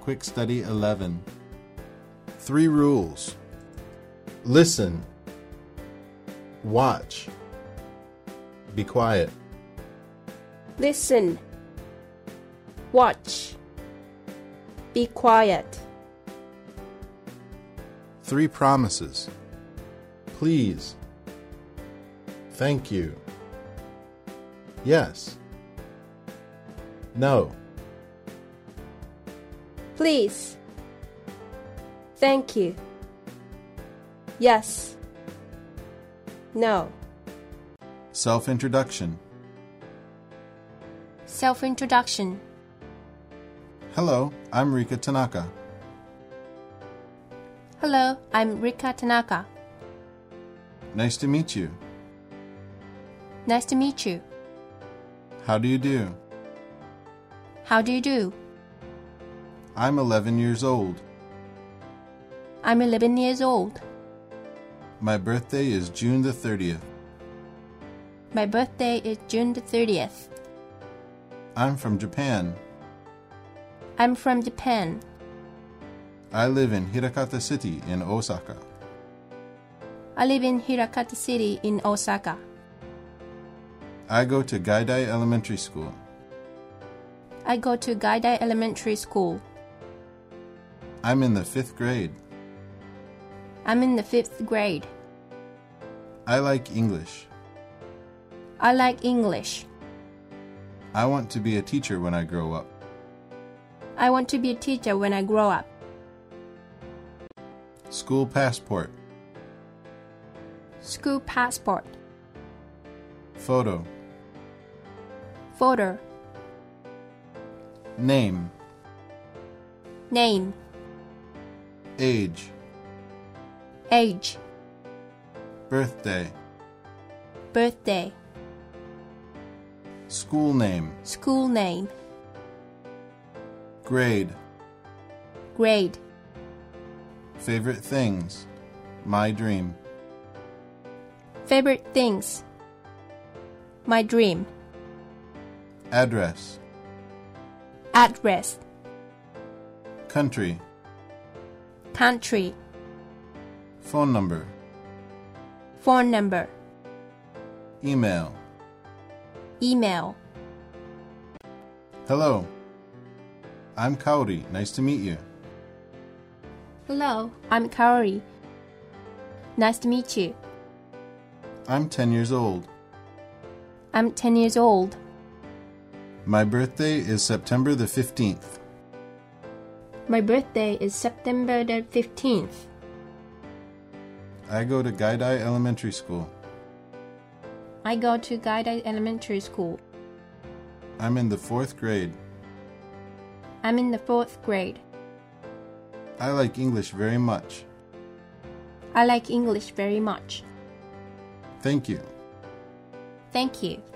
Quick Study 11. 3 rules. Listen. Watch. Be quiet. Listen. Watch. Be quiet. 3 promises. Please. Thank you. Yes. No. Please. Thank you. Yes. No. Self-introduction. Self-introduction. Hello, I'm Rika Tanaka. Hello, I'm Rika Tanaka. Nice to meet you. Nice to meet you. How do you do? How do you do? I'm 11 years old. I'm 11 years old. My birthday is June the 30th. My birthday is June the 30th. I'm from Japan. I'm from Japan. I live in Hirakata City in Osaka. I live in Hirakata City in Osaka. I go to Gaidai Elementary School. I go to Gaidai Elementary School. I'm in the 5th grade. I'm in the 5th grade. I like English. I like English. I want to be a teacher when I grow up. I want to be a teacher when I grow up. School passport. School passport. Photo. Photo. Name. Name. Age. Age. Birthday. Birthday. School name. School name. Grade. Grade. Favorite things. My dream. Favorite things. My dream. Address. Address. Country. Country. Phone number. Phone number. Email. Email. Hello. I'm Kaori. Nice to meet you. Hello, I'm Kaori. Nice to meet you. I'm 10 years old. I'm 10 years old. My birthday is September the 15th. My birthday is September the 15th. I go to Gaidai Elementary School. I go to Gaidai Elementary School. I'm in the 4th grade. I'm in the 4th grade. I like English very much. I like English very much. Thank you. Thank you.